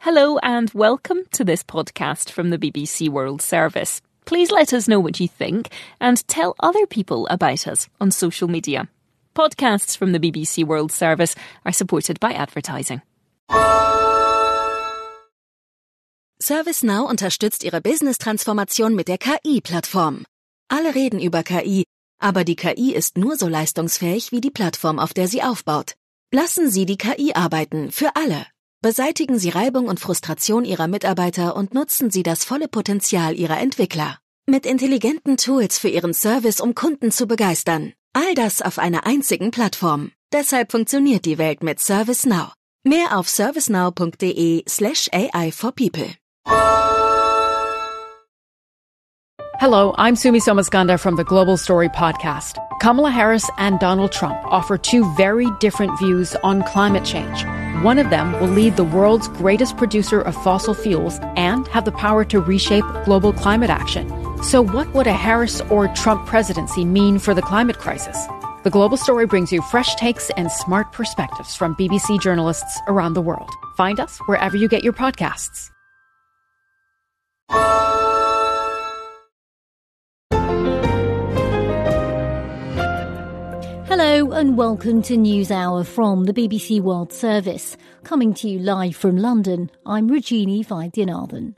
Hello and welcome to this podcast from the BBC World Service. Please let us know what you think and tell other people about us on social media. Podcasts from the BBC World Service are supported by advertising. ServiceNow unterstützt Ihre Business-Transformation mit der KI-Plattform. Alle reden über KI, aber die KI ist nur so leistungsfähig wie die Plattform, auf der sie aufbaut. Lassen Sie die KI arbeiten, für alle. Beseitigen Sie Reibung und Frustration Ihrer Mitarbeiter und nutzen Sie das volle Potenzial Ihrer Entwickler. Mit intelligenten Tools für Ihren Service, um Kunden zu begeistern. All das auf einer einzigen Plattform. Deshalb funktioniert die Welt mit ServiceNow. Mehr auf servicenow.de/AI for people. Hello, I'm Sumi Somaskanda from the Global Story podcast. Kamala Harris and Donald Trump offer two very different views on climate change. One of them will lead the world's greatest producer of fossil fuels and have the power to reshape global climate action. So what would a Harris or Trump presidency mean for the climate crisis? The Global Story brings you fresh takes and smart perspectives from BBC journalists around the world. Find us wherever you get your podcasts. Hello and welcome to NewsHour from the BBC World Service. Coming to you live from London, I'm Rajini Vaidyanathan.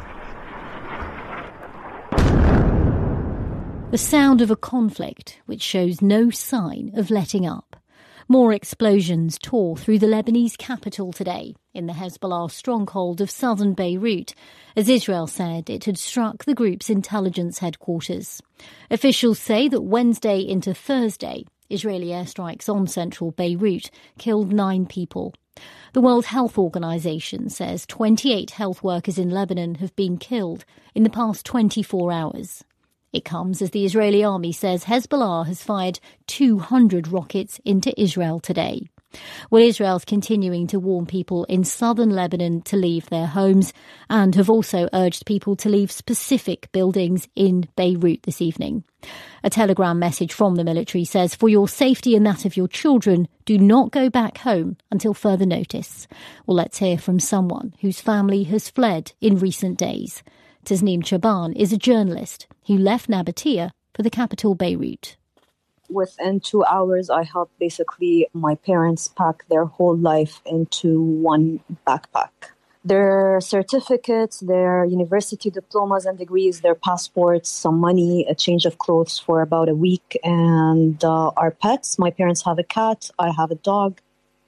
The sound of a conflict which shows no sign of letting up. More explosions tore through the Lebanese capital today in the Hezbollah stronghold of southern Beirut, as Israel said it had struck the group's intelligence headquarters. Officials say that Wednesday into Thursday, Israeli airstrikes on central Beirut killed 9 people. The World Health Organization says 28 health workers in Lebanon have been killed in the past 24 hours. It comes as the Israeli army says Hezbollah has fired 200 rockets into Israel today. Well, Israel's continuing to warn people in southern Lebanon to leave their homes and have also urged people to leave specific buildings in Beirut this evening. A telegram message from the military says, for your safety and that of your children, do not go back home until further notice. Well, let's hear from someone whose family has fled in recent days. Tasneem Chaban is a journalist who left Nabatea for the capital Beirut. Within 2 hours, I helped basically my parents pack their whole life into one backpack. Their certificates, their university diplomas and degrees, their passports, some money, a change of clothes for about a week, and our pets. My parents have a cat, I have a dog,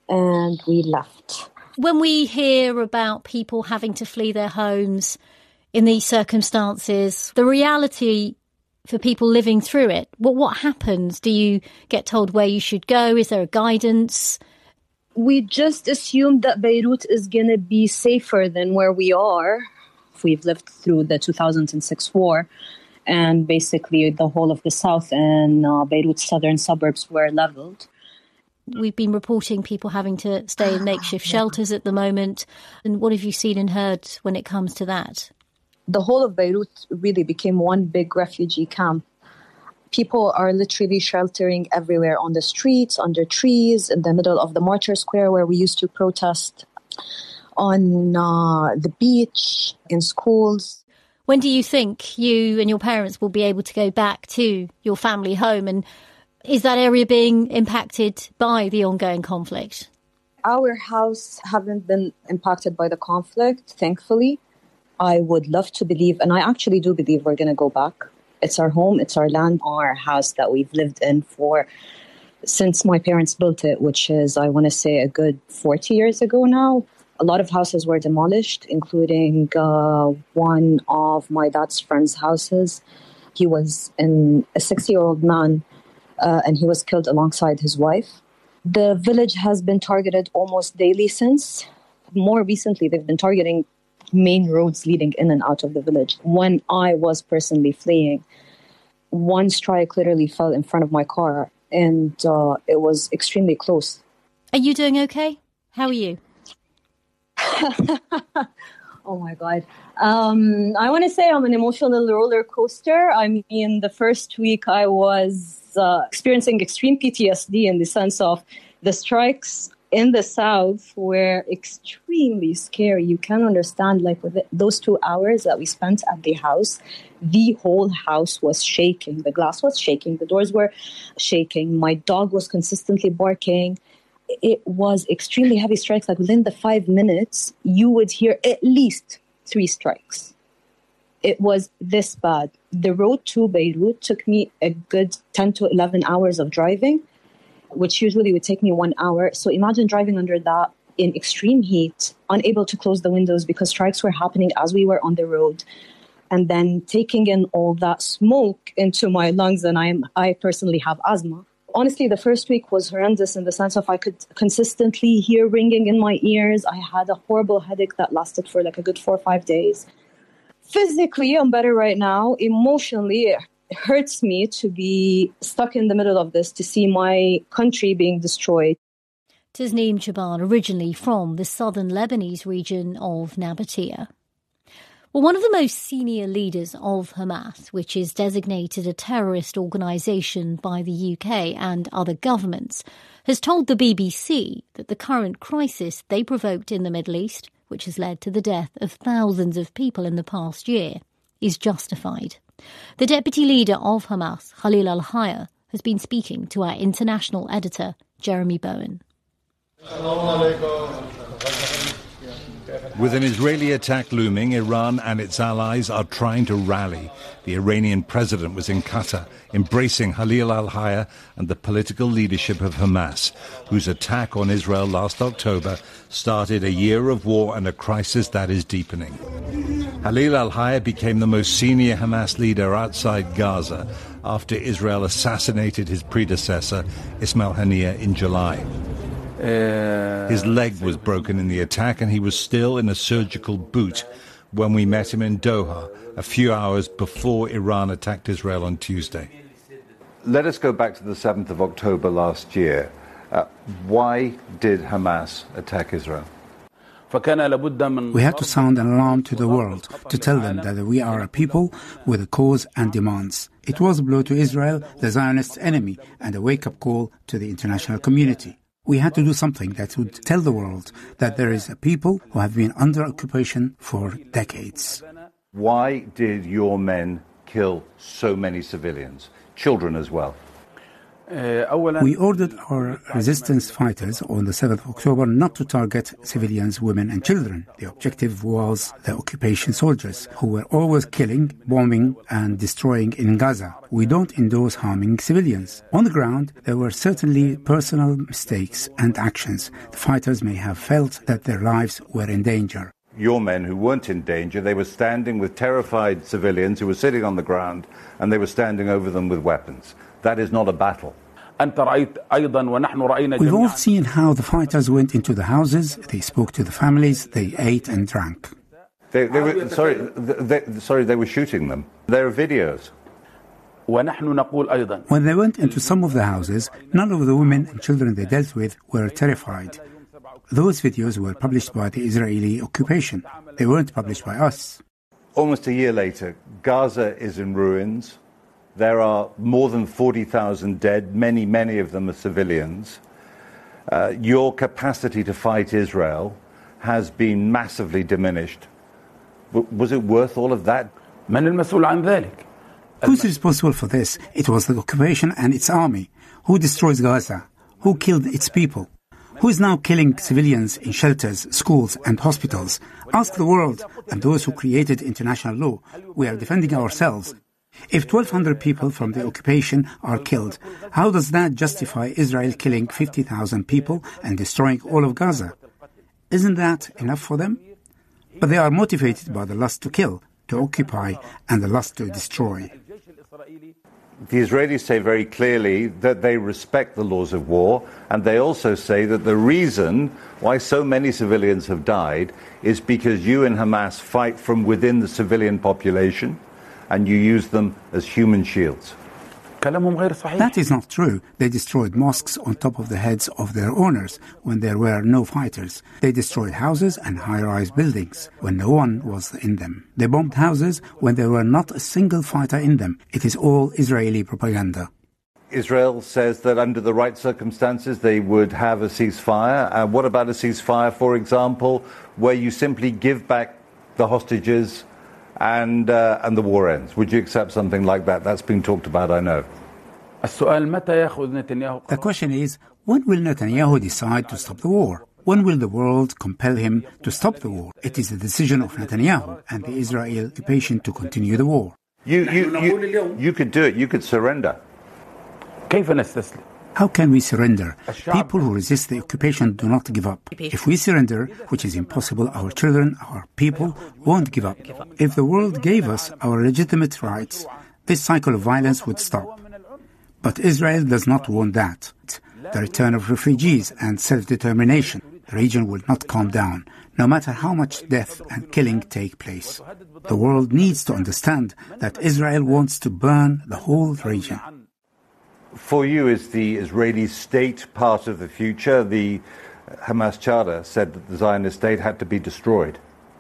and we left. When we hear about people having to flee their homes in these circumstances, the reality for people living through it, what happens? Do you get told where you should go? Is there a guidance? We just assumed that Beirut is going to be safer than where we are. We've lived through the 2006 war, and basically the whole of the south and Beirut's southern suburbs were leveled. We've been reporting people having to stay in makeshift shelters at the moment. And what have you seen and heard when it comes to that? The whole of Beirut really became one big refugee camp. People are literally sheltering everywhere on the streets, under trees, in the middle of the Martyr Square where we used to protest, on the beach, in schools. When do you think you and your parents will be able to go back to your family home? And is that area being impacted by the ongoing conflict? Our house haven't been impacted by the conflict, thankfully. I would love to believe, and I actually do believe we're going to go back. It's our home, it's our land, our house that we've lived in since my parents built it, which is, I want to say, a good 40 years ago now. A lot of houses were demolished, including one of my dad's friend's houses. He was a 60-year-old man, and he was killed alongside his wife. The village has been targeted almost daily since. More recently, they've been targeting main roads leading in and out of the village. When I was personally fleeing, one strike literally fell in front of my car, and it was extremely close. Are you doing okay? How are you? Oh my God. I want to say I'm an emotional roller coaster. I mean, the first week I was experiencing extreme PTSD in the sense of the strikes in the south were extremely scary. You can understand, like, with those 2 hours that we spent at the house, the whole house was shaking. The glass was shaking. The doors were shaking. My dog was consistently barking. It was extremely heavy strikes. Like, within the 5 minutes, you would hear at least 3 strikes. It was this bad. The road to Beirut took me a good 10 to 11 hours of driving, which usually would take me 1 hour. So imagine driving under that in extreme heat, unable to close the windows because strikes were happening as we were on the road, and then taking in all that smoke into my lungs. And I personally have asthma. Honestly, the first week was horrendous in the sense of I could consistently hear ringing in my ears. I had a horrible headache that lasted for like a good 4 or 5 days. Physically, I'm better right now. Emotionally, it hurts me to be stuck in the middle of this, to see my country being destroyed. Tasneem Chaban, originally from the southern Lebanese region of Nabatea. Well, one of the most senior leaders of Hamas, which is designated a terrorist organisation by the UK and other governments, has told the BBC that the current crisis they provoked in the Middle East, which has led to the death of thousands of people in the past year, is justified. The deputy leader of Hamas, Khalil al-Hayya, has been speaking to our international editor, Jeremy Bowen. With an Israeli attack looming, Iran and its allies are trying to rally. The Iranian president was in Qatar, embracing Khalil al-Hayya and the political leadership of Hamas, whose attack on Israel last October started a year of war and a crisis that is deepening. Khalil al-Hayya became the most senior Hamas leader outside Gaza after Israel assassinated his predecessor, Ismail Haniyeh, in July. His leg was broken in the attack and he was still in a surgical boot when we met him in Doha a few hours before Iran attacked Israel on Tuesday. Let us go back to the 7th of October last year. Why did Hamas attack Israel? We had to sound an alarm to the world to tell them that we are a people with a cause and demands. It was a blow to Israel, the Zionist enemy, and a wake-up call to the international community. We had to do something that would tell the world that there is a people who have been under occupation for decades. Why did your men kill so many civilians, children as well? We ordered our resistance fighters on the 7th of October not to target civilians, women and children. The objective was the occupation soldiers, who were always killing, bombing and destroying in Gaza. We don't endorse harming civilians. On the ground, there were certainly personal mistakes and actions. The fighters may have felt that their lives were in danger. Your men who weren't in danger, they were standing with terrified civilians who were sitting on the ground, and they were standing over them with weapons. That is not a battle. We've all seen how the fighters went into the houses, they spoke to the families, they ate and drank. They were shooting them. There are videos. When they went into some of the houses, none of the women and children they dealt with were terrified. Those videos were published by the Israeli occupation. They weren't published by us. Almost a year later, Gaza is in ruins. There are more than 40,000 dead, many of them are civilians. Your capacity to fight Israel has been massively diminished. Was it worth all of that? Who's responsible for this? It was the occupation and its army. Who destroys Gaza? Who killed its people? Who is now killing civilians in shelters, schools and hospitals? Ask the world and those who created international law. We are defending ourselves. If 1,200 people from the occupation are killed, how does that justify Israel killing 50,000 people and destroying all of Gaza? Isn't that enough for them? But they are motivated by the lust to kill, to occupy, and the lust to destroy. The Israelis say very clearly that they respect the laws of war, and they also say that the reason why so many civilians have died is because you and Hamas fight from within the civilian population, and you use them as human shields. That is not true. They destroyed mosques on top of the heads of their owners when there were no fighters. They destroyed houses and high-rise buildings when no one was in them. They bombed houses when there were not a single fighter in them. It is all Israeli propaganda. Israel says that under the right circumstances they would have a ceasefire. What about a ceasefire, for example, where you simply give back the hostages and the war ends? Would you accept something like that? That's been talked about, I know. The question is, when will Netanyahu decide to stop the war? When will the world compel him to stop the war? It is the decision of Netanyahu and the Israeli occupation to continue the war. You could do it. You could surrender. How can we surrender? People who resist the occupation do not give up. If we surrender, which is impossible, our children, our people won't give up. If the world gave us our legitimate rights, this cycle of violence would stop. But Israel does not want that. The return of refugees and self-determination. The region will not calm down, no matter how much death and killing take place. The world needs to understand that Israel wants to burn the whole region. For you, is the Israeli state part of the future? The Hamas charter said that the Zionist state had to be destroyed.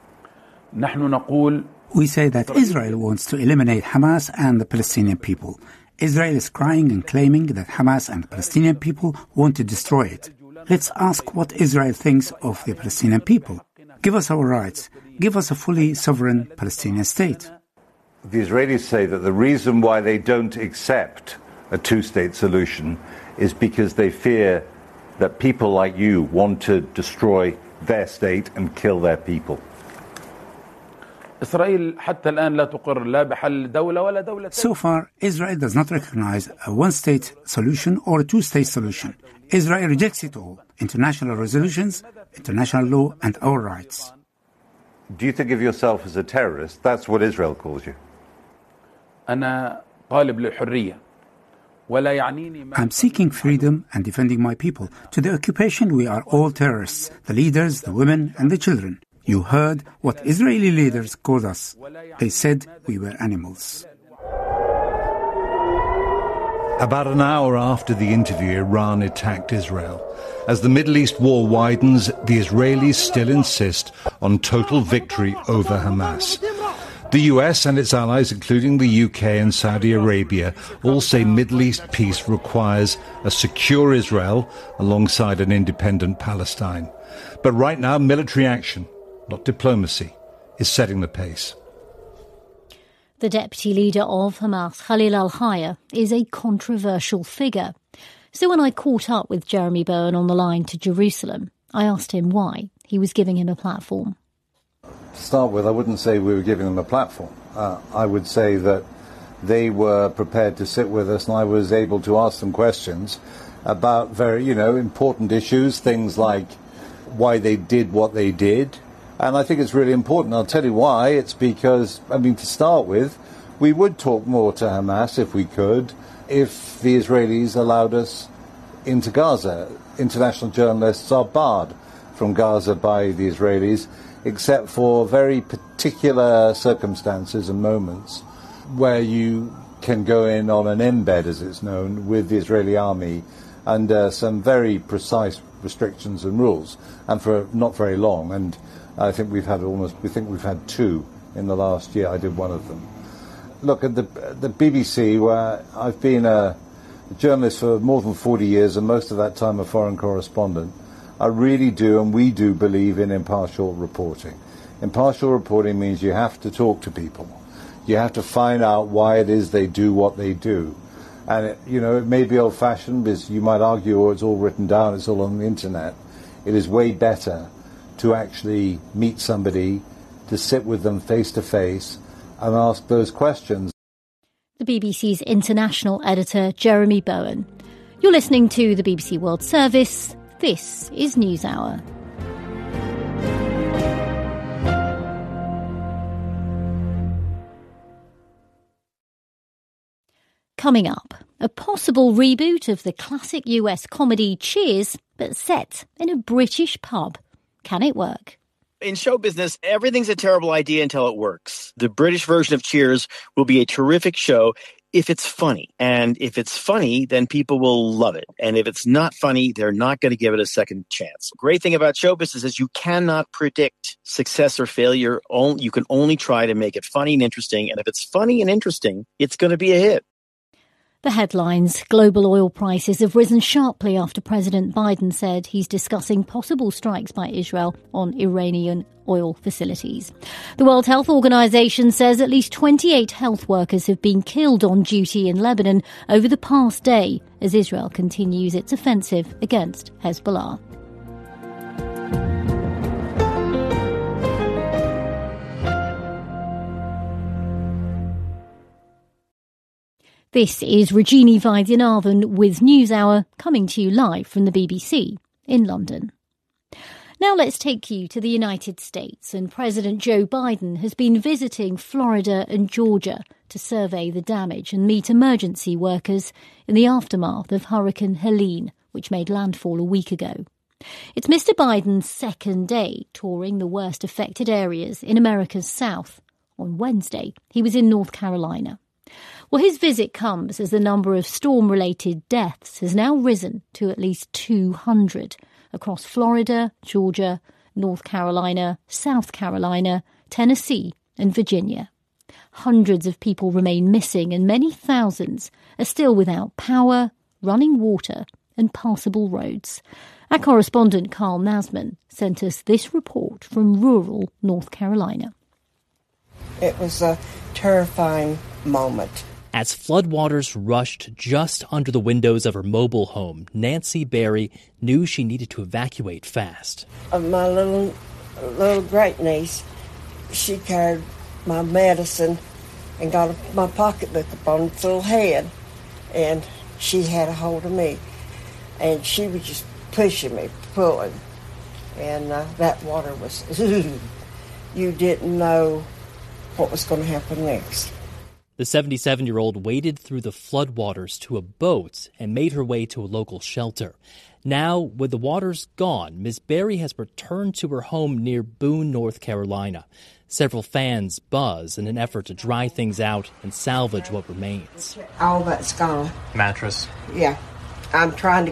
We say that Israel wants to eliminate Hamas and the Palestinian people. Israel is crying and claiming that Hamas and the Palestinian people want to destroy it. Let's ask what Israel thinks of the Palestinian people. Give us our rights. Give us a fully sovereign Palestinian state. The Israelis say that the reason why they don't accept a two-state solution is because they fear that people like you want to destroy their state and kill their people. So far, Israel does not recognize a one-state solution or a two-state solution. Israel rejects it all. International resolutions, international law, and our rights. Do you think of yourself as a terrorist? That's what Israel calls you. I'm seeking freedom and defending my people. To the occupation, we are all terrorists, the leaders, the women, and the children. You heard what Israeli leaders called us. They said we were animals. About an hour after the interview, Iran attacked Israel. As the Middle East war widens, the Israelis still insist on total victory over Hamas. The US and its allies, including the UK and Saudi Arabia, all say Middle East peace requires a secure Israel alongside an independent Palestine. But right now, military action, not diplomacy, is setting the pace. The deputy leader of Hamas, Khalil al-Hayya, is a controversial figure. So when I caught up with Jeremy Bowen on the line to Jerusalem, I asked him why he was giving him a platform. To start with, I wouldn't say we were giving them a platform. I would say that they were prepared to sit with us and I was able to ask them questions about very, important issues, things like why they did what they did. And I think it's really important. I'll tell you why. It's because, to start with, we would talk more to Hamas if we could, if the Israelis allowed us into Gaza. International journalists are barred from Gaza by the Israelis, except for very particular circumstances and moments where you can go in on an embed, as it's known, with the Israeli army under some very precise restrictions and rules, and for not very long. And I think we've had two in the last year. I did one of them. Look, at the BBC, where I've been a journalist for more than 40 years, and most of that time a foreign correspondent, I really do, and we do, believe in impartial reporting. Impartial reporting means you have to talk to people. You have to find out why it is they do what they do. And, it may be old-fashioned, because you might argue, it's all written down, it's all on the internet. It is way better to actually meet somebody, to sit with them face-to-face, and ask those questions. The BBC's international editor, Jeremy Bowen. You're listening to the BBC World Service. This is NewsHour. Coming up, a possible reboot of the classic US comedy Cheers, but set in a British pub. Can it work? In show business, everything's a terrible idea until it works. The British version of Cheers will be a terrific show if it's funny. And if it's funny, then people will love it. And if it's not funny, they're not going to give it a second chance. Great thing about show business is you cannot predict success or failure. You can only try to make it funny and interesting. And if it's funny and interesting, it's going to be a hit. The headlines. Global oil prices have risen sharply after President Biden said he's discussing possible strikes by Israel on Iranian oil facilities. The World Health Organization says at least 28 health workers have been killed on duty in Lebanon over the past day as Israel continues its offensive against Hezbollah. This is Regini Vaidyanathan with NewsHour, coming to you live from the BBC in London. Now let's take you to the United States, and President Joe Biden has been visiting Florida and Georgia to survey the damage and meet emergency workers in the aftermath of Hurricane Helene, which made landfall a week ago. It's Mr. Biden's second day touring the worst affected areas in America's South. On Wednesday, he was in North Carolina. Well, his visit comes as the number of storm-related deaths has now risen to at least 200 across Florida, Georgia, North Carolina, South Carolina, Tennessee and Virginia. Hundreds of people remain missing and many thousands are still without power, running water and passable roads. Our correspondent Carl Nasman sent us this report from rural North Carolina. It was a terrifying moment. As floodwaters rushed just under the windows of her mobile home, Nancy Berry knew she needed to evacuate fast. My little great-niece, she carried my medicine and got my pocketbook up on its little head, and she had a hold of me, and she was just pushing me, pulling, and that water was, you didn't know what was going to happen next. The 77-year-old waded through the floodwaters to a boat and made her way to a local shelter. Now, with the waters gone, Ms. Berry has returned to her home near Boone, North Carolina. Several fans buzz in an effort to dry things out and salvage what remains. All that's gone. Mattress. Yeah. They've tried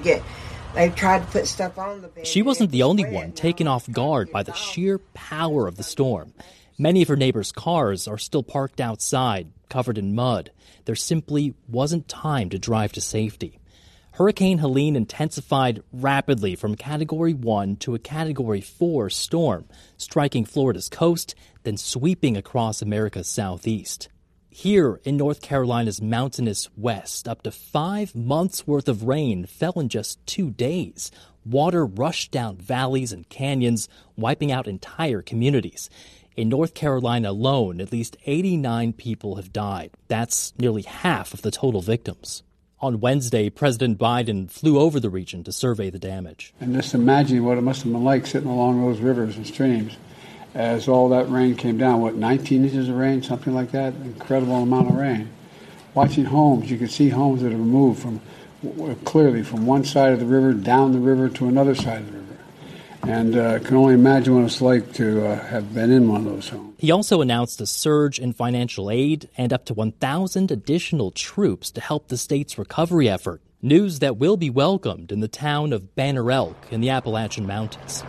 to put stuff on the bed. She wasn't the only one taken off guard by the sheer power of the storm. Many of her neighbors' cars are still parked outside, covered in mud. There simply wasn't time to drive to safety. Hurricane Helene intensified rapidly from Category 1 to a Category 4 storm, striking Florida's coast, then sweeping across America's southeast. Here in North Carolina's mountainous west, up to 5 months' worth of rain fell in just 2 days. Water rushed down valleys and canyons, wiping out entire communities. In North Carolina alone, at least 89 people have died. That's nearly half of the total victims. On Wednesday, President Biden flew over the region to survey the damage. And just imagine what it must have been like sitting along those rivers and streams as all that rain came down. 19 inches of rain, something like that? Incredible amount of rain. Watching homes, you could see homes that have moved clearly from one side of the river down the river to another side of the river. And can only imagine what it's like to have been in one of those homes. He also announced a surge in financial aid and up to 1,000 additional troops to help the state's recovery effort. News that will be welcomed in the town of Banner Elk in the Appalachian Mountains.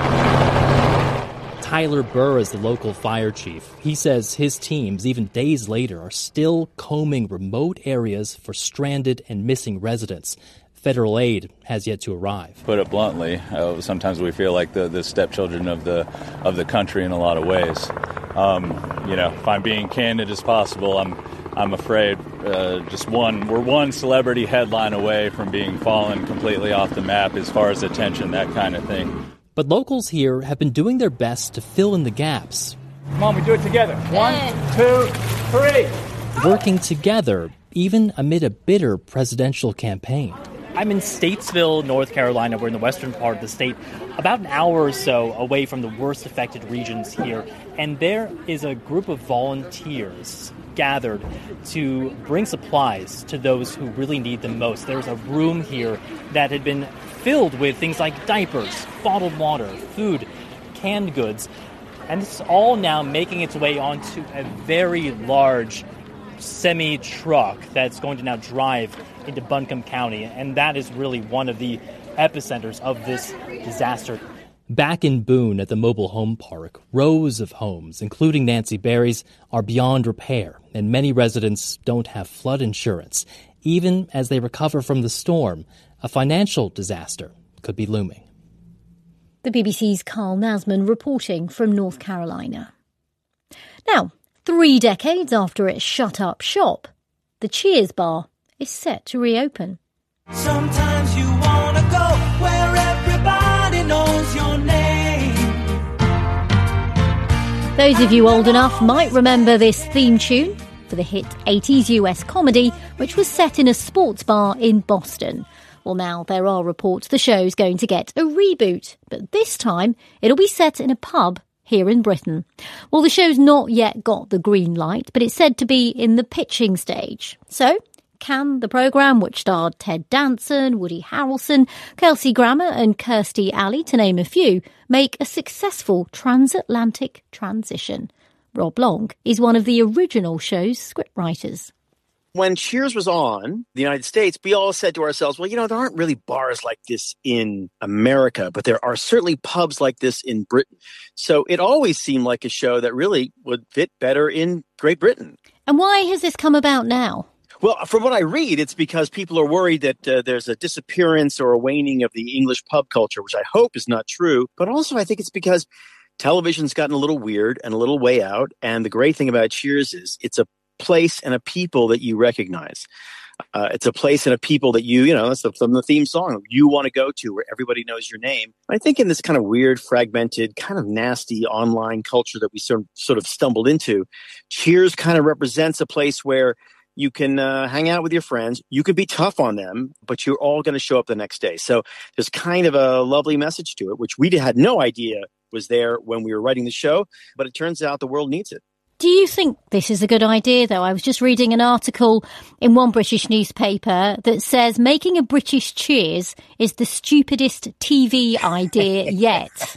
Tyler Burr is the local fire chief. He says his teams, even days later, are still combing remote areas for stranded and missing residents. Federal aid has yet to arrive. Put it bluntly, sometimes we feel like the stepchildren of the country in a lot of ways. If I'm being candid as possible, I'm afraid we're one celebrity headline away from being fallen completely off the map as far as attention, that kind of thing. But locals here have been doing their best to fill in the gaps. Come on, we do it together. 1, 2, 3. Working together, even amid a bitter presidential campaign. I'm in Statesville, North Carolina. We're in the western part of the state, about an hour or so away from the worst affected regions here. And there is a group of volunteers gathered to bring supplies to those who really need them most. There's a room here that had been filled with things like diapers, bottled water, food, canned goods. And it's all now making its way onto a very large semi-truck that's going to now drive into Buncombe County, and that is really one of the epicenters of this disaster. Back in Boone at the mobile home park, rows of homes, including Nancy Berry's, are beyond repair, and many residents don't have flood insurance. Even as they recover from the storm, a financial disaster could be looming. The BBC's Carl Nasman reporting from North Carolina. Now, 3 decades after it shut up shop, the Cheers bar is set to reopen. Sometimes you want to go where everybody knows your name. Those of you old enough might remember this theme tune for the hit 80s US comedy, which was set in a sports bar in Boston. Well, now there are reports the show's going to get a reboot, but this time it'll be set in a pub here in Britain. Well, the show's not yet got the green light, but it's said to be in the pitching stage. So, can the programme, which starred Ted Danson, Woody Harrelson, Kelsey Grammer and Kirstie Alley, to name a few, make a successful transatlantic transition? Rob Long is one of the original show's scriptwriters. When Cheers was on the United States, we all said to ourselves, well, there aren't really bars like this in America, but there are certainly pubs like this in Britain. So it always seemed like a show that really would fit better in Great Britain. And why has this come about now? Well, from what I read, it's because people are worried that there's a disappearance or a waning of the English pub culture, which I hope is not true. But also I think it's because television's gotten a little weird and a little way out. And the great thing about Cheers is it's a place and a people that you recognize. It's a place and a people that that's from the theme song, you want to go to, where everybody knows your name. I think in this kind of weird, fragmented, kind of nasty online culture that we sort of stumbled into, Cheers kind of represents a place where you can hang out with your friends. You can be tough on them, but you're all going to show up the next day. So there's kind of a lovely message to it, which we had no idea was there when we were writing the show, but it turns out the world needs it. Do you think this is a good idea, though? I was just reading an article in one British newspaper that says making a British Cheers is the stupidest TV idea yet.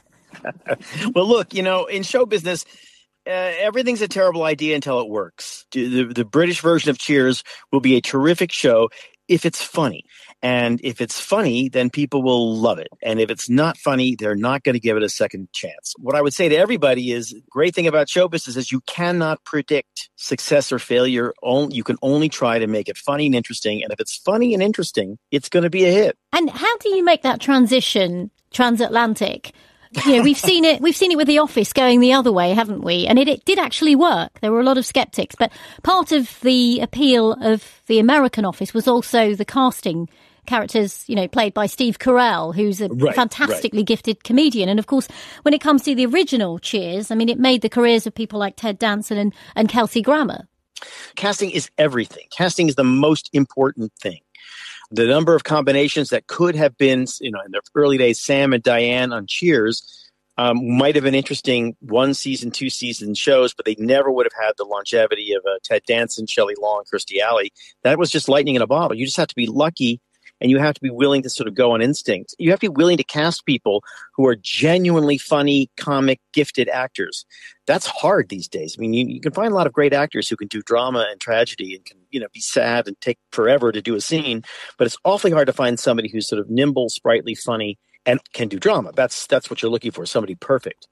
Well, look, in show business, everything's a terrible idea until it works. The British version of Cheers will be a terrific show if it's funny. And if it's funny, then people will love it. And if it's not funny, they're not going to give it a second chance. What I would say to everybody is, the great thing about show business is you cannot predict success or failure. You can only try to make it funny and interesting. And if it's funny and interesting, it's going to be a hit. And how do you make that transition transatlantic? We've seen it with The Office going the other way, haven't we? And it did actually work. There were a lot of skeptics. But part of the appeal of the American Office was also the casting. Characters, played by Steve Carell, who's a fantastically gifted comedian. And of course, when it comes to the original Cheers, it made the careers of people like Ted Danson and Kelsey Grammer. Casting is everything. Casting is the most important thing. The number of combinations that could have been, in the early days, Sam and Diane on Cheers might have been interesting 1 season, 2 season shows, but they never would have had the longevity of Ted Danson, Shelley Long, Kirstie Alley. That was just lightning in a bottle. You just have to be lucky. And you have to be willing to sort of go on instinct. You have to be willing to cast people who are genuinely funny, comic, gifted actors. That's hard these days. You can find a lot of great actors who can do drama and tragedy and can, be sad and take forever to do a scene. But it's awfully hard to find somebody who's sort of nimble, sprightly, funny, and can do drama. That's what you're looking for, somebody perfect.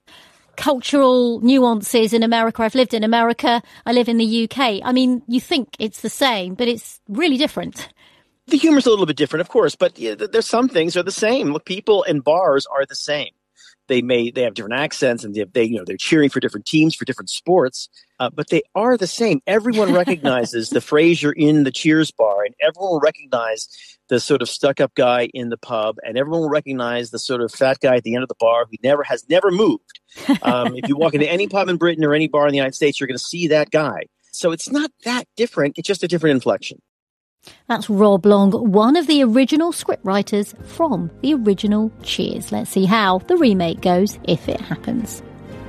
Cultural nuances in America. I've lived in America. I live in the UK. You think it's the same, but it's really different. The humor's a little bit different, of course, but there's some things are the same. Look, people in bars are the same. They have different accents, and they're cheering for different teams for different sports, but they are the same. Everyone recognizes the Frasier in the Cheers bar, and everyone will recognize the sort of stuck-up guy in the pub, and everyone will recognize the sort of fat guy at the end of the bar who has never moved. If you walk into any pub in Britain or any bar in the United States, you're going to see that guy. So it's not that different. It's just a different inflection. That's Rob Long, one of the original scriptwriters from the original Cheers. Let's see how the remake goes, if it happens.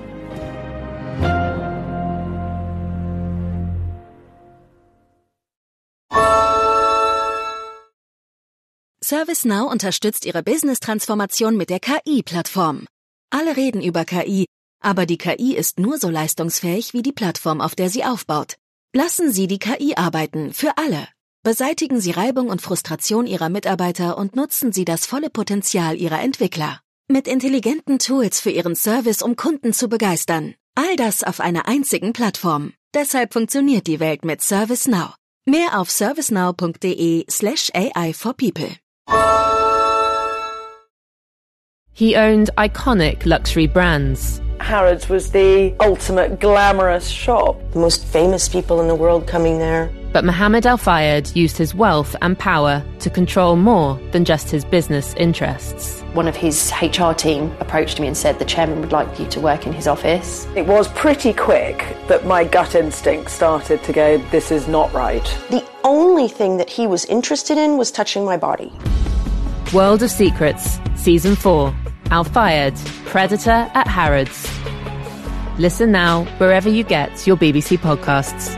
ServiceNow unterstützt Ihre Business-Transformation mit der KI-Plattform. Alle reden über KI, aber die KI ist nur so leistungsfähig wie die Plattform, auf der sie aufbaut. Lassen Sie die KI arbeiten, für alle. Beseitigen Sie Reibung und Frustration Ihrer Mitarbeiter und nutzen Sie das volle Potenzial Ihrer Entwickler. Mit intelligenten Tools für Ihren Service, um Kunden zu begeistern. All das auf einer einzigen Plattform. Deshalb funktioniert die Welt mit ServiceNow. Mehr auf servicenow.de/AI for people. He owned iconic luxury brands. Harrods was the ultimate glamorous shop. The most famous people in the world coming there. But Mohammed Al Fayed used his wealth and power to control more than just his business interests. One of his HR team approached me and said the chairman would like you to work in his office. It was pretty quick that my gut instinct started to go, this is not right. The only thing that he was interested in was touching my body. World of Secrets, Season 4. Al Fayed, Predator at Harrods. Listen now wherever you get your BBC podcasts.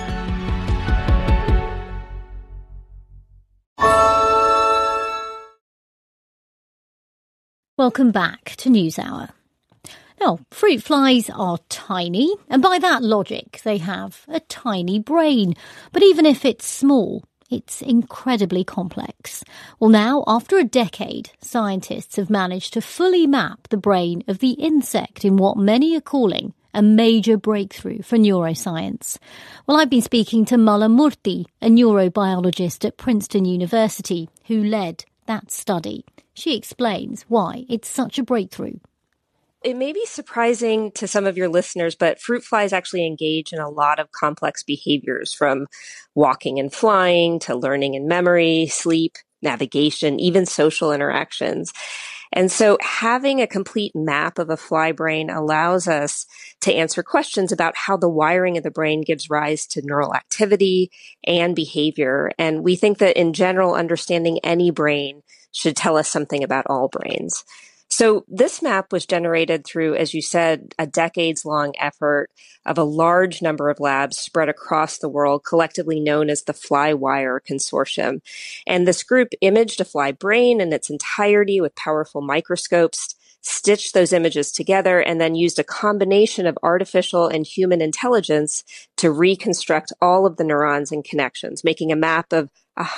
Welcome back to NewsHour. Now, fruit flies are tiny, and by that logic, they have a tiny brain. But even if it's small, it's incredibly complex. Well, now, after a decade, scientists have managed to fully map the brain of the insect in what many are calling a major breakthrough for neuroscience. Well, I've been speaking to Mala Murthy, a neurobiologist at Princeton University, who led that study. She explains why it's such a breakthrough. It may be surprising to some of your listeners, but fruit flies actually engage in a lot of complex behaviors, from walking and flying to learning and memory, sleep, navigation, even social interactions. And so having a complete map of a fly brain allows us to answer questions about how the wiring of the brain gives rise to neural activity and behavior. And we think that in general, understanding any brain should tell us something about all brains. So this map was generated through, as you said, a decades-long effort of a large number of labs spread across the world, collectively known as the FlyWire Consortium. And this group imaged a fly brain in its entirety with powerful microscopes, stitched those images together, and then used a combination of artificial and human intelligence to reconstruct all of the neurons and connections, making a map of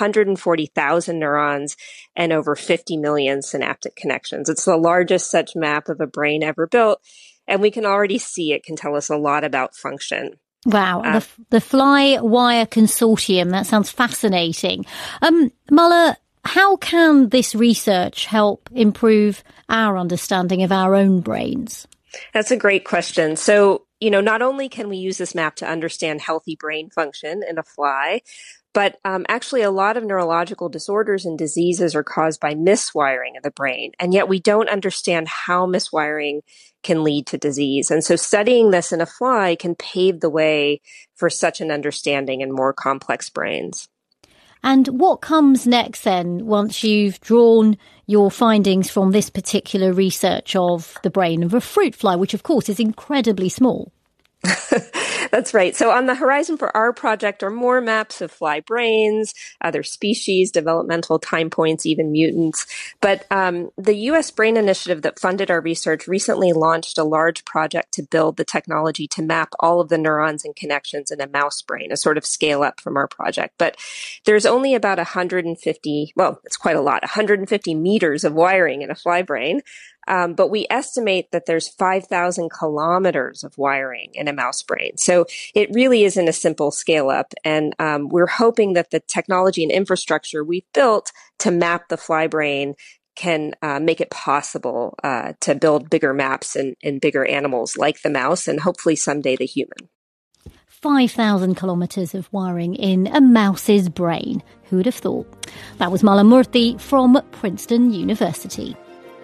140,000 neurons and over 50 million synaptic connections. It's the largest such map of a brain ever built, and we can already see it can tell us a lot about function. Wow, the FlyWire Consortium, that sounds fascinating. Mala, how can this research help improve our understanding of our own brains? That's a great question. So, not only can we use this map to understand healthy brain function in a fly, but actually a lot of neurological disorders and diseases are caused by miswiring of the brain. And yet we don't understand how miswiring can lead to disease. And so studying this in a fly can pave the way for such an understanding in more complex brains. And what comes next then, once you've drawn your findings from this particular research of the brain of a fruit fly, which of course is incredibly small? That's right. So on the horizon for our project are more maps of fly brains, other species, developmental time points, even mutants. But the U.S. Brain Initiative that funded our research recently launched a large project to build the technology to map all of the neurons and connections in a mouse brain, a sort of scale up from our project. But there's only about 150, well, it's quite a lot, 150 meters of wiring in a fly brain. But we estimate that there's 5,000 kilometers of wiring in a mouse brain. So it really isn't a simple scale up. And we're hoping that the technology and infrastructure we've built to map the fly brain can make it possible to build bigger maps in bigger animals like the mouse and hopefully someday the human. 5,000 kilometres of wiring in a mouse's brain. Who would have thought? That was Mala Murthy from Princeton University.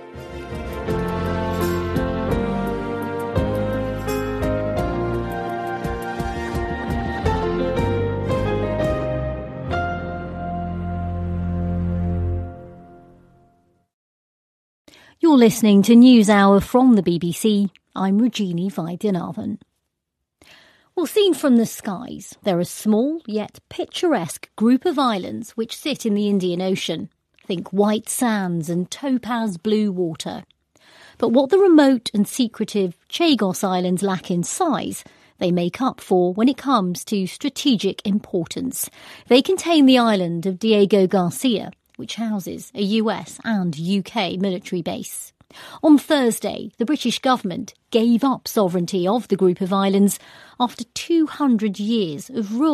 You're listening to NewsHour from the BBC. I'm Regina Vaidyanathan. Well, seen from the skies, they're a small yet picturesque group of islands which sit in the Indian Ocean. Think white sands and topaz blue water. But what the remote and secretive Chagos Islands lack in size, they make up for when it comes to strategic importance. They contain the island of Diego Garcia, which houses a US and UK military base. On Thursday, the British government gave up sovereignty of the group of islands after 200 years of rule.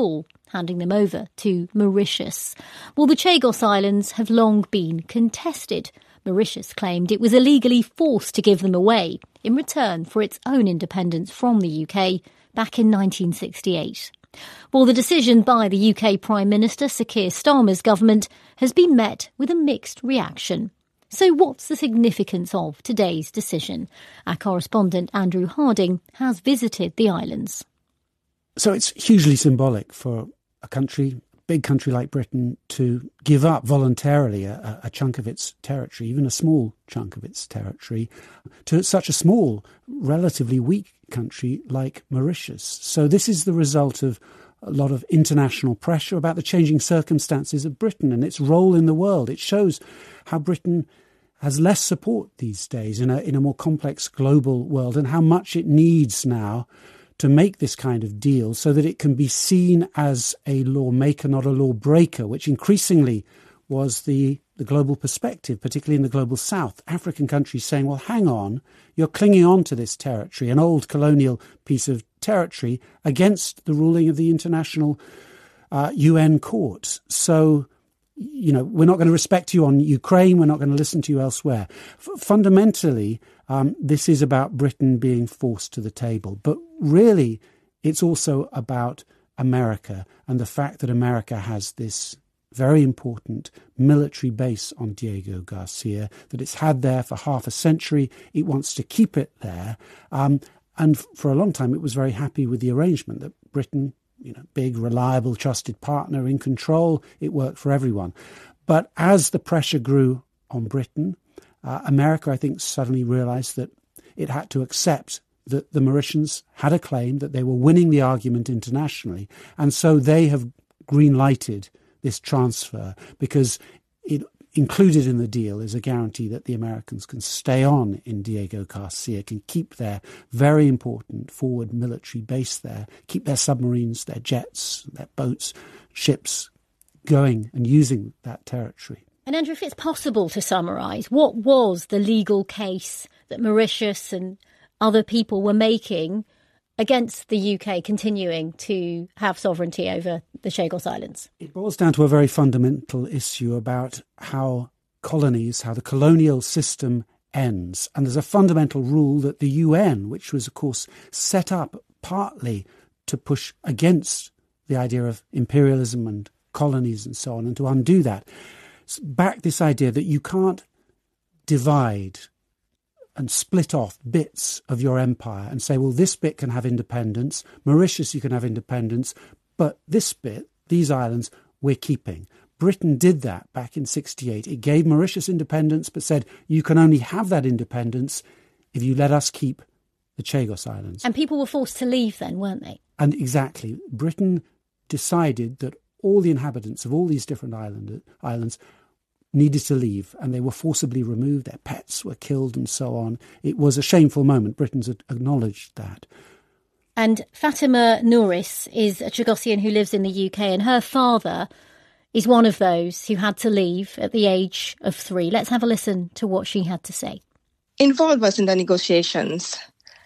handing them over to Mauritius. Well, the Chagos Islands have long been contested. Mauritius claimed it was illegally forced to give them away in return for its own independence from the UK back in 1968. Well, the decision by the UK Prime Minister Sir Keir Starmer's government has been met with a mixed reaction. So what's the significance of today's decision? Our correspondent Andrew Harding has visited the islands. So it's hugely symbolic for a country, big country like Britain, to give up voluntarily a chunk of its territory, even a small chunk of its territory, to such a small, relatively weak country like Mauritius. So this is the result of a lot of international pressure about the changing circumstances of Britain and its role in the world. It shows how Britain has less support these days in a more complex global world, and how much it needs now to make this kind of deal so that it can be seen as a lawmaker, not a lawbreaker, which increasingly was the global perspective, particularly in the global south. African countries saying, well, hang on, you're clinging on to this territory, an old colonial piece of territory, against the ruling of the international UN courts. So, you know, we're not going to respect you on Ukraine, we're not going to listen to you elsewhere. Fundamentally, this is about Britain being forced to the table. But really, it's also about America and the fact that America has this very important military base on Diego Garcia, that it's had there for half a century. It wants to keep it there. And for a long time, it was very happy with the arrangement that Britain, you know, big, reliable, trusted partner in control, it worked for everyone. But as the pressure grew on Britain, America, I think, suddenly realised that it had to accept that the Mauritians had a claim, that they were winning the argument internationally. And so they have green-lighted this transfer, because it included in the deal is a guarantee that the Americans can stay on in Diego Garcia, can keep their very important forward military base there, keep their submarines, their jets, their boats, ships going and using that territory. And Andrew, if it's possible to summarise, what was the legal case that Mauritius and other people were making against the UK continuing to have sovereignty over the Chagos Islands? It boils down to a very fundamental issue about how colonies, how the colonial system ends. And there's a fundamental rule that the UN, which was, of course, set up partly to push against the idea of imperialism and colonies and so on, and to undo that, back this idea that you can't divide and split off bits of your empire and say, well, this bit can have independence, Mauritius, you can have independence, but this bit, these islands, we're keeping. Britain did that back in 1968. It gave Mauritius independence, but said, you can only have that independence if you let us keep the Chagos Islands. And people were forced to leave then, weren't they? And exactly. Britain decided that all the inhabitants of all these different islands needed to leave, and they were forcibly removed, their pets were killed and so on. It was a shameful moment. Britain's acknowledged that. And Fatima Nouris is a Chagosian who lives in the UK, and her father is one of those who had to leave at the age of 3. Let's have a listen to what she had to say. Involve us in the negotiations.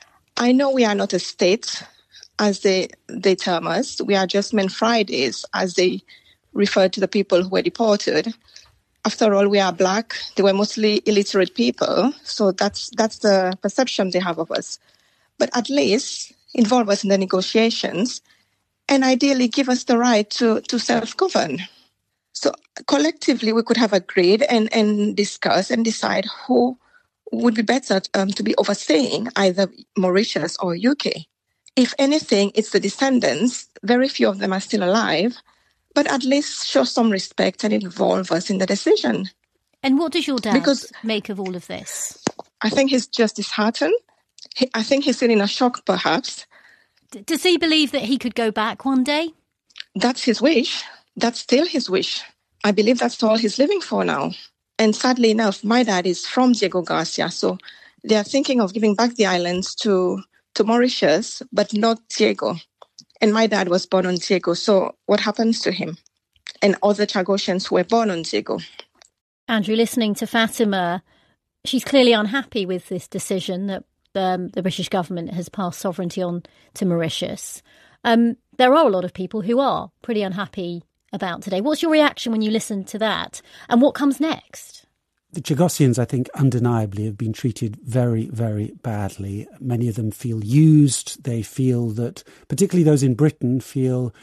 I know we are not a state, as they term us. We are just men Fridays, as they refer to the people who were deported. After all, we are black. They were mostly illiterate people. So that's the perception they have of us. But at least involve us in the negotiations and ideally give us the right to self-govern. So collectively, we could have agreed and discuss and decide who would be better to be overseeing either Mauritius or UK. If anything, it's the descendants. Very few of them are still alive. But at least show some respect and involve us in the decision. And what does your dad make of all of this? I think he's just disheartened. I think he's still in a shock, perhaps. Does he believe that he could go back one day? That's his wish. That's still his wish. I believe that's all he's living for now. And sadly enough, my dad is from Diego Garcia, so they are thinking of giving back the islands to Mauritius, but not Diego. And my dad was born on Diego, so what happens to him? And other Chagosians who were born on Diego. Andrew, listening to Fatima, she's clearly unhappy with this decision that the British government has passed sovereignty on to Mauritius. there are a lot of people who are pretty unhappy about today. What's your reaction when you listen to that? And what comes next? The Chagossians, I think, undeniably have been treated very, very badly. Many of them feel used. They feel that, particularly those in Britain, feel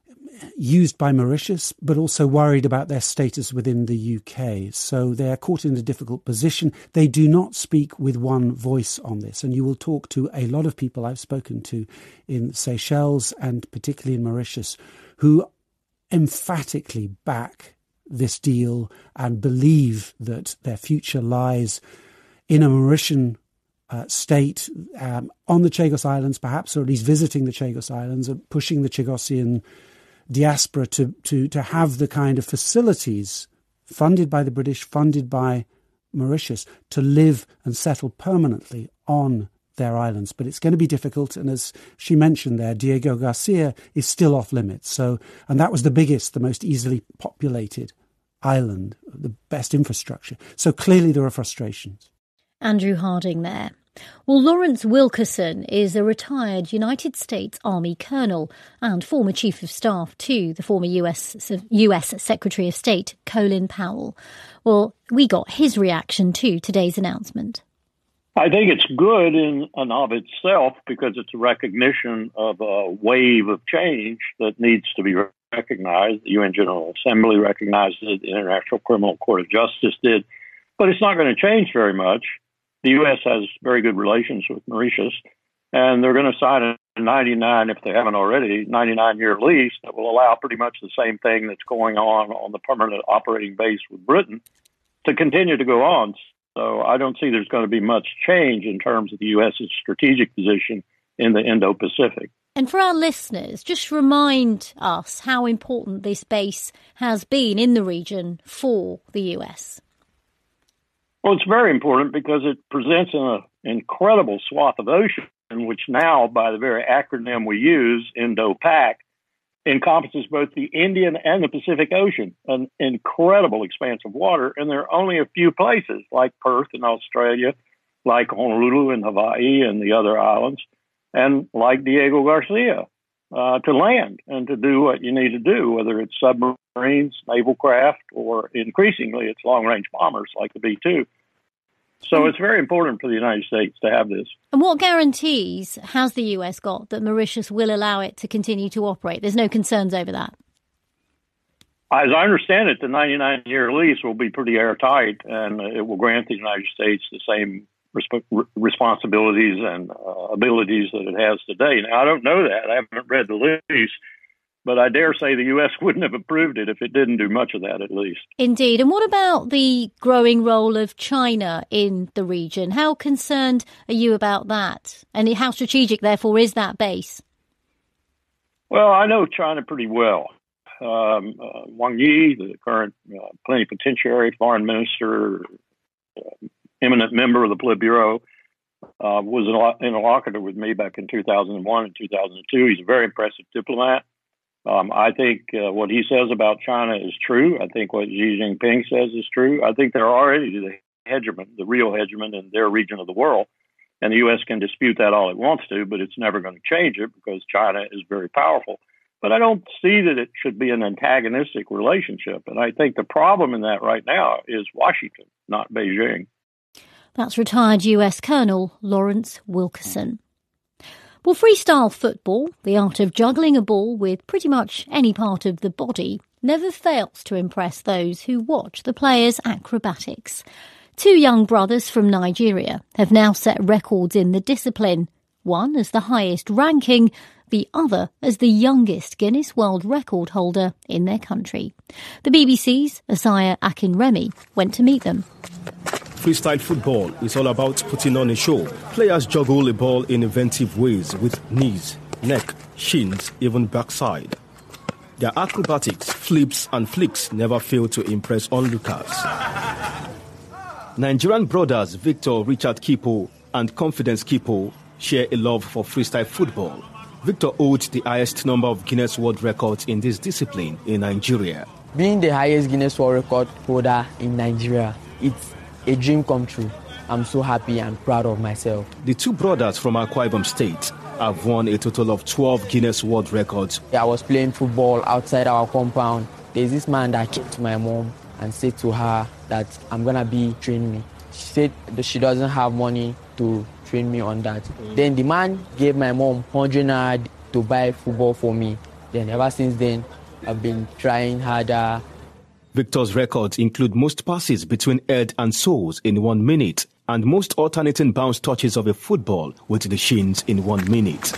used by Mauritius, but also worried about their status within the UK. So they are caught in a difficult position. They do not speak with one voice on this. And you will talk to a lot of people I've spoken to in Seychelles and particularly in Mauritius who emphatically back this deal and believe that their future lies in a Mauritian state on the Chagos Islands, perhaps, or at least visiting the Chagos Islands and pushing the Chagossian diaspora to have the kind of facilities funded by the British, funded by Mauritius, to live and settle permanently on their islands. But it's going to be difficult. And as she mentioned there, Diego Garcia is still off limits. And that was the biggest, the most easily populated island, the best infrastructure. So clearly there are frustrations. Andrew Harding there. Well, Lawrence Wilkerson is a retired United States Army colonel and former chief of staff to the former US Secretary of State, Colin Powell. Well, we got his reaction to today's announcement. I think it's good in and of itself because it's a recognition of a wave of change that needs to be recognized. The UN General Assembly recognized it, the International Criminal Court of Justice did, but it's not going to change very much. The U.S. has very good relations with Mauritius, and they're going to sign a 99, if they haven't already, 99-year lease that will allow pretty much the same thing that's going on the permanent operating base with Britain to continue to go on. So I don't see there's going to be much change in terms of the U.S.'s strategic position in the Indo-Pacific. And for our listeners, just remind us how important this base has been in the region for the U.S. Well, it's very important because it presents an incredible swath of ocean, which now, by the very acronym we use, Indo-Pac, encompasses both the Indian and the Pacific Ocean, an incredible expanse of water. And there are only a few places like Perth in Australia, like Honolulu in Hawaii and the other islands, and like Diego Garcia, to land and to do what you need to do, whether it's submarines, naval craft, or increasingly it's long-range bombers like the B-2. So it's very important for the United States to have this. And what guarantees has the US got that Mauritius will allow it to continue to operate? There's no concerns over that. As I understand it, the 99-year lease will be pretty airtight, and it will grant the United States the same responsibilities and abilities that it has today. Now, I don't know that. I haven't read the lease, but I dare say the U.S. wouldn't have approved it if it didn't do much of that, at least. Indeed. And what about the growing role of China in the region? How concerned are you about that? And how strategic, therefore, is that base? Well, I know China pretty well. Wang Yi, the current plenipotentiary foreign minister, eminent member of the Politburo, was an interlocutor with me back in 2001 and 2002. He's a very impressive diplomat. I think what he says about China is true. I think what Xi Jinping says is true. I think they're already the real hegemon in their region of the world. And the U.S. can dispute that all it wants to, but it's never going to change it because China is very powerful. But I don't see that it should be an antagonistic relationship. And I think the problem in that right now is Washington, not Beijing. That's retired US Colonel Lawrence Wilkerson. Well, freestyle football, the art of juggling a ball with pretty much any part of the body, never fails to impress those who watch the players' acrobatics. Two young brothers from Nigeria have now set records in the discipline, one as the highest ranking, the other as the youngest Guinness World Record holder in their country. The BBC's Isaiah Akinremi went to meet them. Freestyle football is all about putting on a show. Players juggle a ball in inventive ways with knees, neck, shins, even backside. Their acrobatics, flips and flicks never fail to impress onlookers. Nigerian brothers Victor Richard Kipo and Confidence Kipo share a love for freestyle football. Victor holds the highest number of Guinness World Records in this discipline in Nigeria. Being the highest Guinness World Record holder in Nigeria, it's a dream come true. I'm so happy and proud of myself. The two brothers from Akwa Ibom State have won a total of 12 Guinness World Records. I was playing football outside our compound. There's this man that came to my mom and said to her that I'm going to be training me. She said that she doesn't have money to train me on that. Then the man gave my mom 100 naira to buy football for me. Then ever since then, I've been trying harder. Victor's records include most passes between head and soles in 1 minute and most alternating bounce touches of a football with the shins in 1 minute.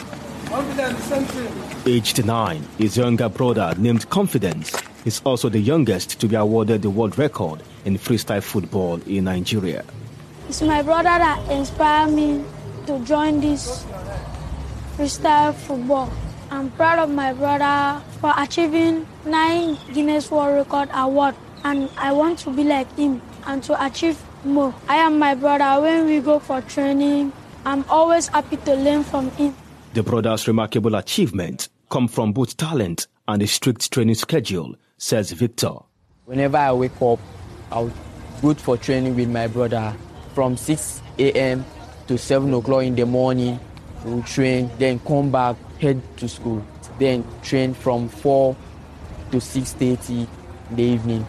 Aged 9, his younger brother, named Confidence, is also the youngest to be awarded the world record in freestyle football in Nigeria. It's my brother that inspired me to join this freestyle football. I'm proud of my brother for achieving 9 Guinness World Record Award, and I want to be like him and to achieve more. I am my brother. When we go for training, I'm always happy to learn from him. The brother's remarkable achievements come from both talent and a strict training schedule, says Victor. Whenever I wake up, I'll go for training with my brother from 6 a.m. to 7 o'clock in the morning. We'll train, then come back, head to school, then train from 4 to 6:30 in the evening.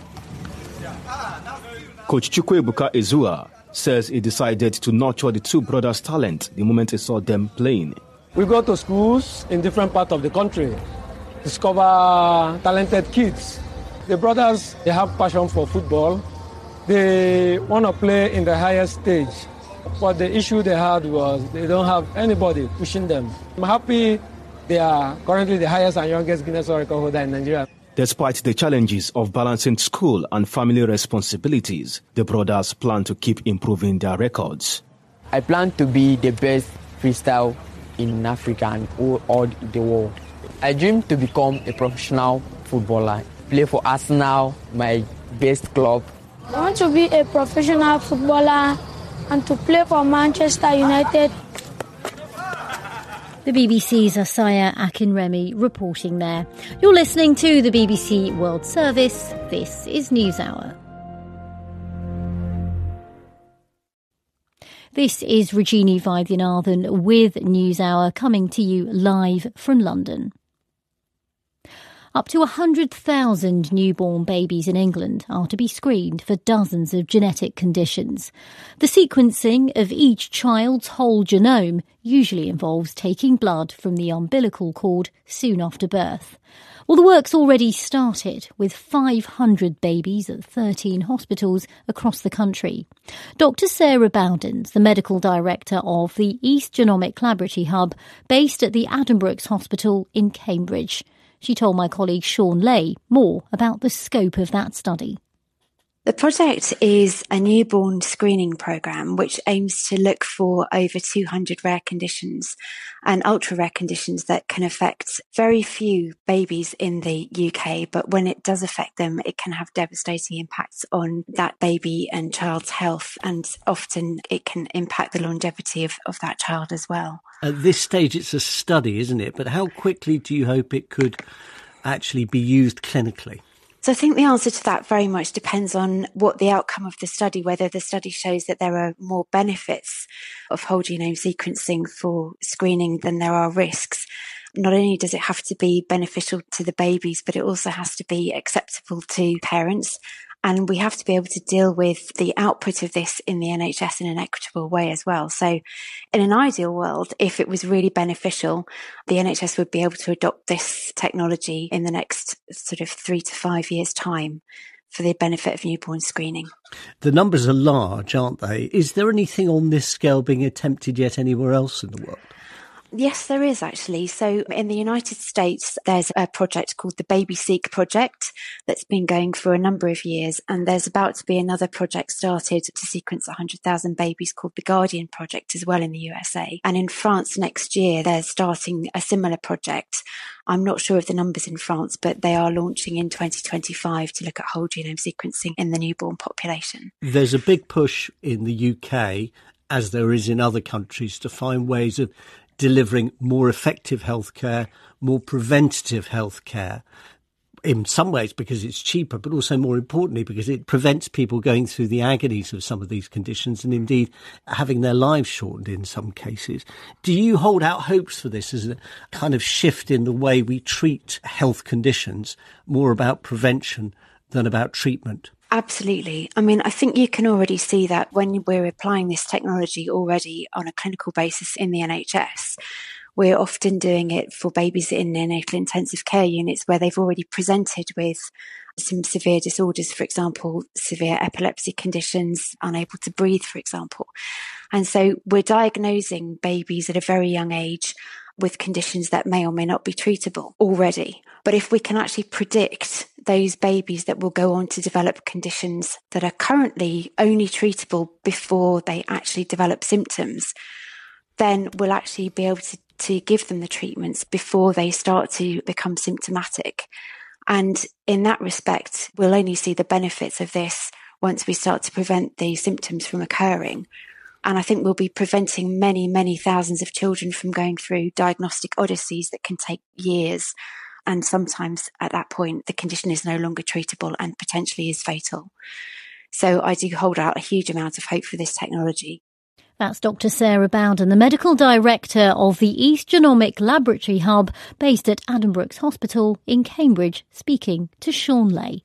Coach Chukwuebuka Ezua says he decided to nurture the two brothers' talent the moment he saw them playing. We go to schools in different parts of the country, discover talented kids. The brothers, they have passion for football. They want to play in the highest stage. But the issue they had was they don't have anybody pushing them. I'm happy they are currently the highest and youngest Guinness World Record holder in Nigeria. Despite the challenges of balancing school and family responsibilities, the brothers plan to keep improving their records. I plan to be the best freestyle in Africa and all the world. I dream to become a professional footballer, play for Arsenal, my best club. I want to be a professional footballer and to play for Manchester United. The BBC's Asaya Akinremi reporting there. You're listening to the BBC World Service. This is NewsHour. This is Regina Vaidyanathan with NewsHour coming to you live from London. Up to 100,000 newborn babies in England are to be screened for dozens of genetic conditions. The sequencing of each child's whole genome usually involves taking blood from the umbilical cord soon after birth. Well, the work's already started with 500 babies at 13 hospitals across the country. Dr. Sarah Bowdens, the medical director of the East Genomic Laboratory Hub, based at the Addenbrooke's Hospital in Cambridge. She told my colleague Sean Lay more about the scope of that study. The project is a newborn screening programme which aims to look for over 200 rare conditions and ultra-rare conditions that can affect very few babies in the UK, but when it does affect them, it can have devastating impacts on that baby and child's health, and often it can impact the longevity of that child as well. At this stage, it's a study, isn't it? But how quickly do you hope it could actually be used clinically? So I think the answer to that very much depends on what the outcome of the study, whether the study shows that there are more benefits of whole genome sequencing for screening than there are risks. Not only does it have to be beneficial to the babies, but it also has to be acceptable to parents. And we have to be able to deal with the output of this in the NHS in an equitable way as well. So in an ideal world, if it was really beneficial, the NHS would be able to adopt this technology in the next sort of 3 to 5 years' time for the benefit of newborn screening. The numbers are large, aren't they? Is there anything on this scale being attempted yet anywhere else in the world? Yes, there is actually. So in the United States, there's a project called the BabySeq project that's been going for a number of years. And there's about to be another project started to sequence 100,000 babies called the Guardian project as well in the USA. And in France next year, they're starting a similar project. I'm not sure of the numbers in France, but they are launching in 2025 to look at whole genome sequencing in the newborn population. There's a big push in the UK, as there is in other countries, to find ways of delivering more effective healthcare, more preventative healthcare. in some ways because it's cheaper, but also more importantly because it prevents people going through the agonies of some of these conditions and indeed having their lives shortened in some cases. Do you hold out hopes for this as a kind of shift in the way we treat health conditions, more about prevention than about treatment? Absolutely. I mean, I think you can already see that when we're applying this technology already on a clinical basis in the NHS. We're often doing it for babies in neonatal intensive care units where they've already presented with some severe disorders, for example, severe epilepsy conditions, unable to breathe, for example. And so we're diagnosing babies at a very young age with conditions that may or may not be treatable already. But if we can actually predict those babies that will go on to develop conditions that are currently only treatable before they actually develop symptoms, then we'll actually be able to give them the treatments before they start to become symptomatic. And in that respect, we'll only see the benefits of this once we start to prevent the symptoms from occurring. And I think we'll be preventing many, many thousands of children from going through diagnostic odysseys that can take years. And sometimes at that point, the condition is no longer treatable and potentially is fatal. So I do hold out a huge amount of hope for this technology. That's Dr. Sarah Bowden, the Medical Director of the East Genomic Laboratory Hub based at Addenbrooke's Hospital in Cambridge, speaking to Sean Lay.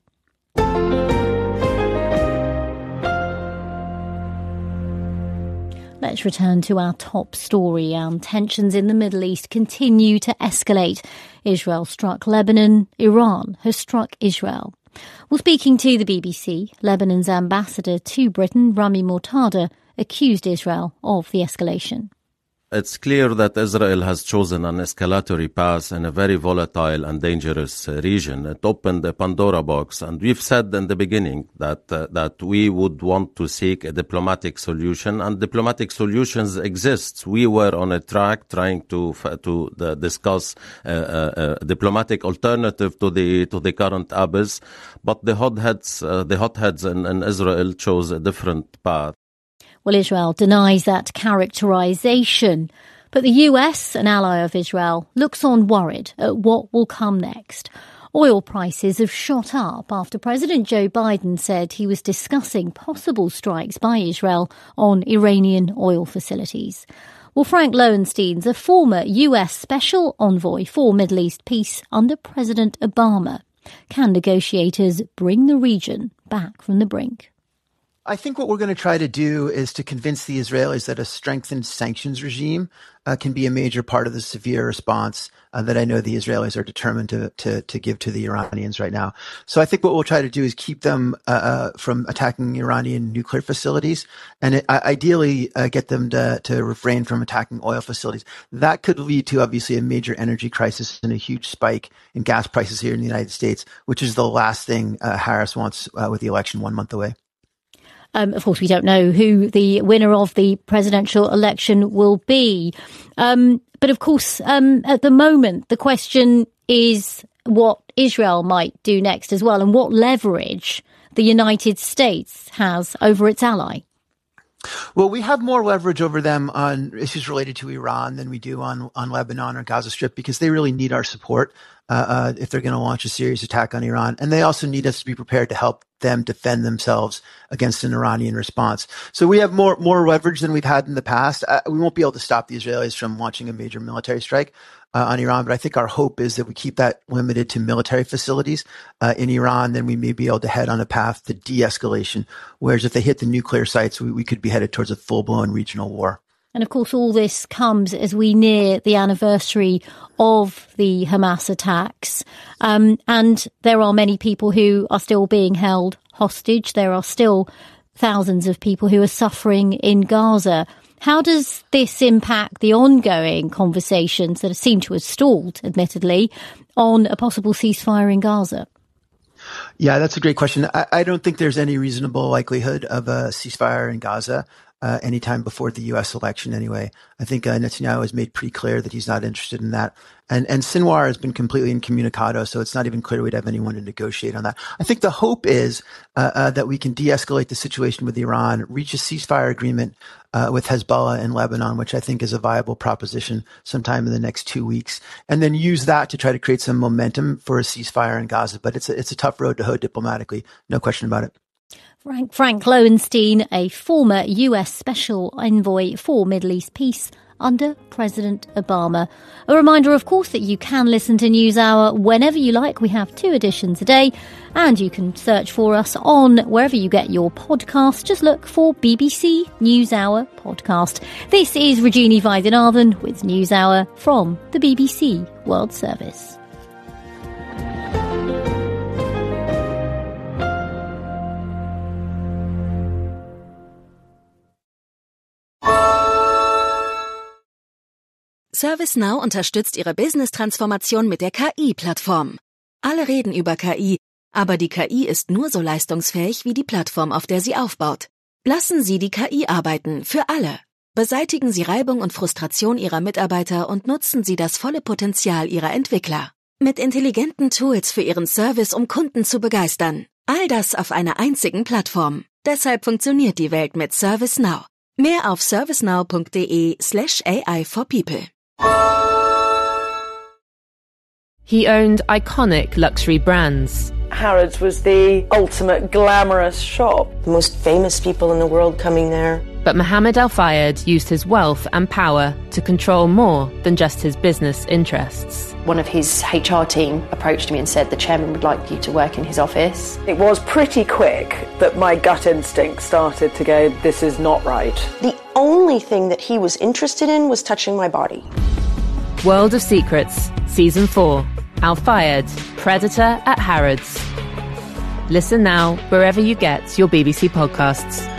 Let's return to our top story. Tensions in the Middle East continue to escalate. Israel struck Lebanon. Iran has struck Israel. Well, speaking to the BBC, Lebanon's ambassador to Britain, Rami Mortada, accused Israel of the escalation. It's clear that Israel has chosen an escalatory path in a very volatile and dangerous region. It opened a Pandora box, and we've said in the beginning that we would want to seek a diplomatic solution, and diplomatic solutions exist. We were on a track trying to discuss a diplomatic alternative to the current abyss, but the hotheads in Israel chose a different path. Well, Israel denies that characterization, but the US, an ally of Israel, looks on worried at what will come next. Oil prices have shot up after President Joe Biden said he was discussing possible strikes by Israel on Iranian oil facilities. Well, Frank Lowenstein's a former US Special Envoy for Middle East peace under President Obama. Can negotiators bring the region back from the brink? I think what we're going to try to do is to convince the Israelis that a strengthened sanctions regime can be a major part of the severe response that I know the Israelis are determined to give to the Iranians right now. So I think what we'll try to do is keep them from attacking Iranian nuclear facilities and ideally get them to refrain from attacking oil facilities. That could lead to obviously a major energy crisis and a huge spike in gas prices here in the United States, which is the last thing Harris wants with the election 1 month away. Of course, we don't know who the winner of the presidential election will be. But of course, at the moment, the question is what Israel might do next as well and what leverage the United States has over its ally. Well, we have more leverage over them on issues related to Iran than we do on Lebanon or Gaza Strip because they really need our support if they're going to launch a serious attack on Iran. And they also need us to be prepared to help them defend themselves against an Iranian response. So we have more leverage than we've had in the past. We won't be able to stop the Israelis from launching a major military strike on Iran, but I think our hope is that we keep that limited to military facilities in Iran. Then we may be able to head on a path to de-escalation, whereas if they hit the nuclear sites, we could be headed towards a full-blown regional war. And of course, all this comes as we near the anniversary of the Hamas attacks. And there are many people who are still being held hostage. There are still thousands of people who are suffering in Gaza. How does this impact the ongoing conversations that seem to have stalled, admittedly, on a possible ceasefire in Gaza? Yeah, that's a great question. I don't think there's any reasonable likelihood of a ceasefire in Gaza. anytime before the U.S. election anyway. I think Netanyahu has made pretty clear that he's not interested in that. And Sinwar has been completely incommunicado, so it's not even clear we'd have anyone to negotiate on that. I think the hope is that we can de-escalate the situation with Iran, reach a ceasefire agreement with Hezbollah in Lebanon, which I think is a viable proposition sometime in the next 2 weeks, and then use that to try to create some momentum for a ceasefire in Gaza. But it's a tough road to hoe diplomatically, no question about it. Frank Lowenstein, a former US Special Envoy for Middle East Peace under President Obama. A reminder, of course, that you can listen to NewsHour whenever you like. We have 2 editions a day, and you can search for us on wherever you get your podcast. Just look for BBC NewsHour podcast. This is Regina Vaidyanathan with NewsHour from the BBC World Service. ServiceNow unterstützt Ihre Business-Transformation mit der KI-Plattform. Alle reden über KI, aber die KI ist nur so leistungsfähig wie die Plattform, auf der sie aufbaut. Lassen Sie die KI arbeiten, für alle. Beseitigen Sie Reibung und Frustration Ihrer Mitarbeiter und nutzen Sie das volle Potenzial Ihrer Entwickler. Mit intelligenten Tools für Ihren Service, um Kunden zu begeistern. All das auf einer einzigen Plattform. Deshalb funktioniert die Welt mit ServiceNow. Mehr auf servicenow.de/AI for people. He owned iconic luxury brands. Harrods was the ultimate glamorous shop. The most famous people in the world coming there. But Mohammed Al Fayed used his wealth and power to control more than just his business interests. One of his HR team approached me and said the chairman would like you to work in his office. It was pretty quick that my gut instinct started to go, this is not right. The only thing that he was interested in was touching my body. World of Secrets, Season 4. Al Fayed, Predator at Harrods. Listen now wherever you get your BBC podcasts.